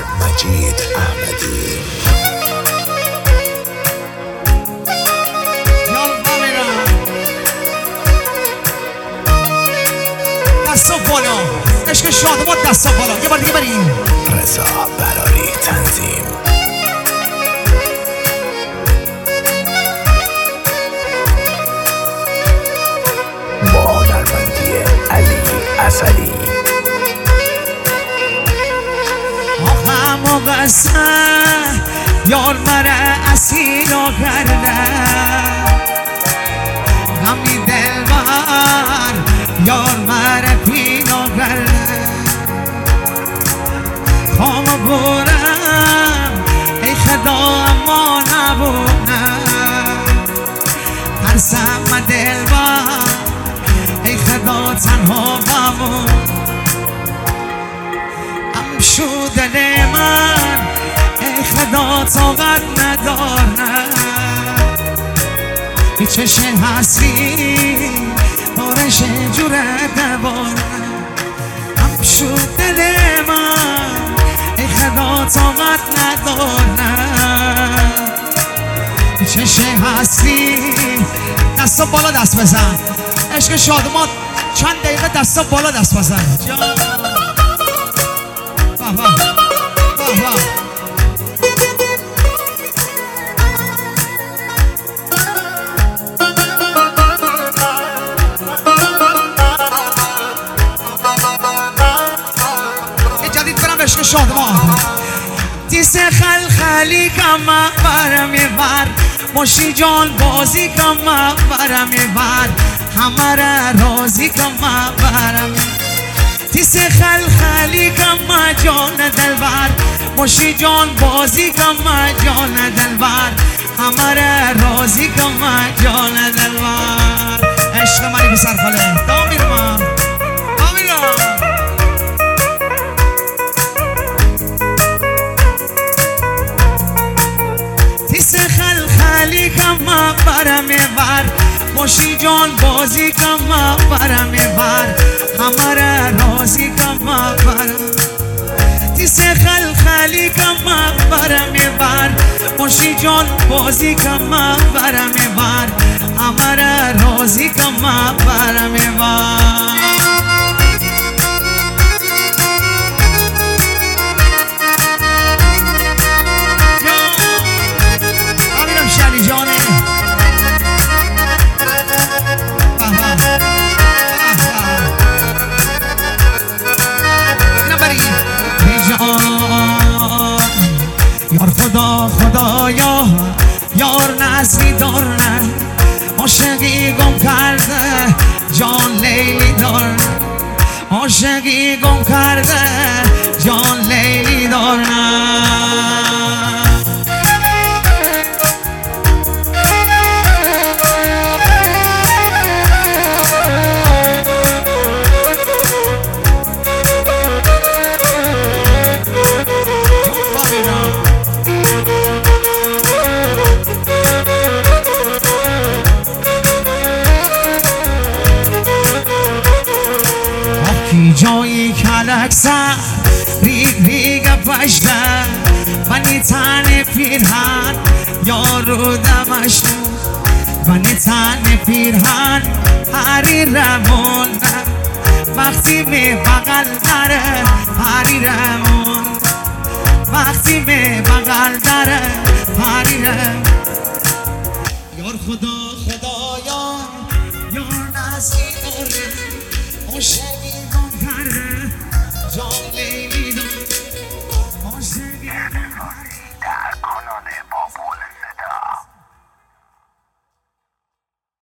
مجید احمدی. دستا بالا، عشق شادمان دستا بالا. یه بار دیگه بریم. رضا براری تنظیم. با هنرمندی علی اسدی. آقام و قصه یار مره اسیرا کرده، غمی دلبر یار مره پیدا کرده. خوام برم ای خدا اما نبونم، ترسم دلبر ای خدا تنها بمون. ام شده من ای خدا طاقت ندارم، بی چشم هستی دارش جوره دوارم. ام شده من ای خدا طاقت ندارم، بی چشم هستی. دستا بالا دست بزن. عشق شادمان چند دقیقه دستا بالا دست بزن. یه جدید برم عشق شادمان. دیس خلخلی کم برم بر، ماشی جان بازی کم برم بر، همه را رازی کم برم. تیس خلخلی کم جان دلبر، ماشی جان بازی کم جان دلبر، همه را رازی کم جان دلبر. عشق منی به سرخاله دامیرم تیس خلخلی کم برم بر، ماشی جان بازی کم برم بر، همه را رازی کم برم. تیس خلخلی کم برم بر، ماشی جان بازی کم برم بر، همه را رازی کم برم بر. آمیرم شلی جانه یار خدا خدایا یار نزدی دارن، عاشقی گم کرده جان لیلی دارن، عاشقی گم کرده جان لیلی دارن. جایی کلک سر ریگ ریگ پشته، بنی تن پیرهن یارو دمشت، بنی تن پیرهن هری رمون، وقتی می بغل داره هری رمون، وقتی می بغل داره هری رمون. یار خدا خدایا یار نزدی داره، عاشقی گم کرده جان